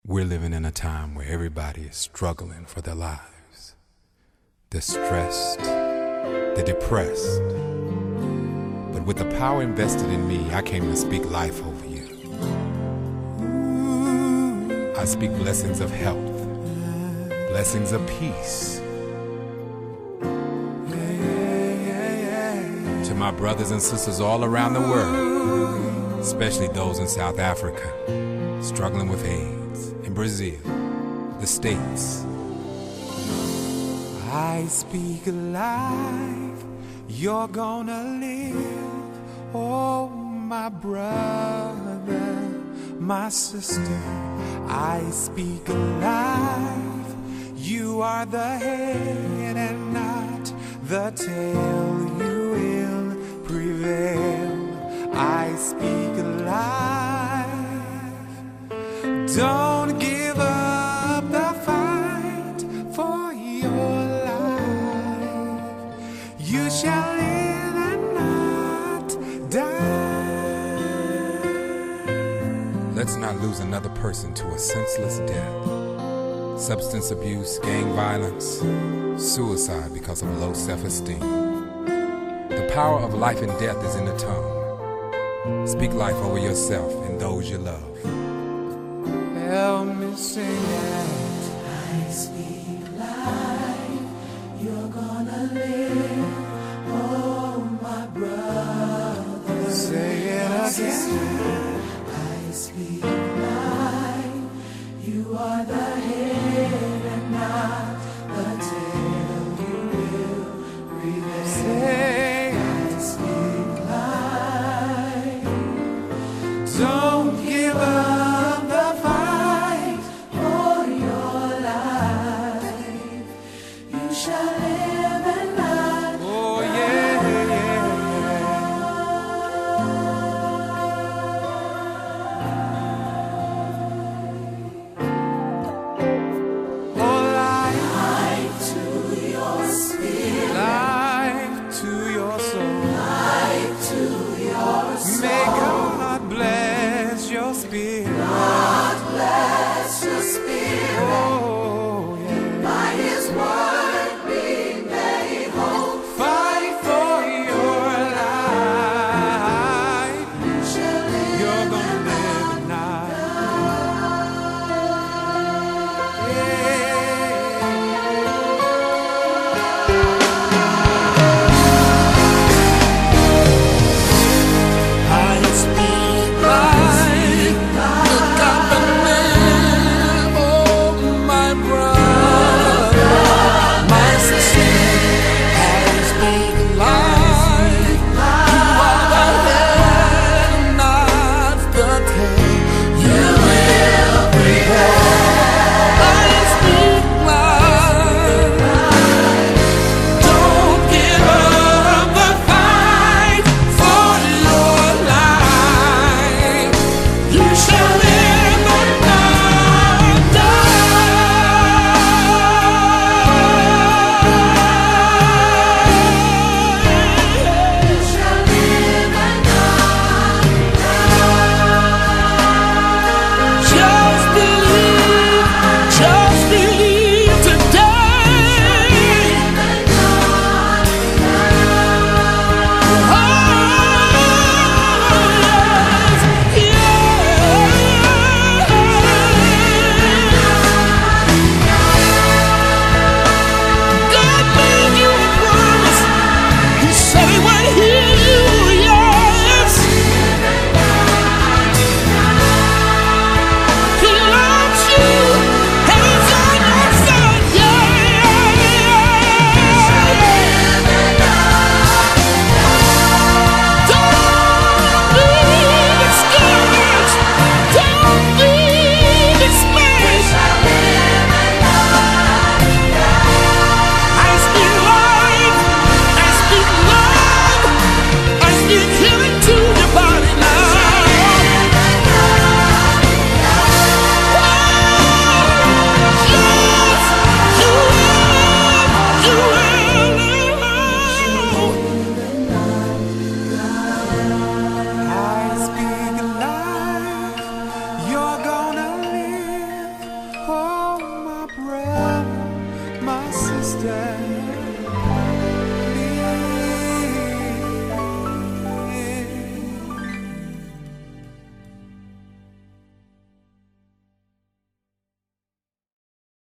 We're living in a time where everybody is struggling for their lives. They're stressed, they're depressed. But with the power invested in me, I came to speak life over you. I speak blessings of health, blessings of peace. To my brothers and sisters all around the world, especially those in South Africa, struggling with AIDS, in Brazil, the States. I speak life, you're gonna live. Oh, my brother, my sister, I speak life. You are the head and not the tail. You will prevail. I speak life. Don't give up the fight for your life. You shall live and not die. Let's not lose another person to a senseless death. Substance abuse, gang violence, suicide because of low self-esteem. The power of life and death is in the tongue. Speak life over yourself and those you love. Help me sing it. I speak life, you're gonna live. Oh, my brother. Say it again. I speak life, you are the head and not the tail. You will prevail. Say, I speak life. don't give up the fight. For your life, you shall live and not Oh, yeah, yeah, stand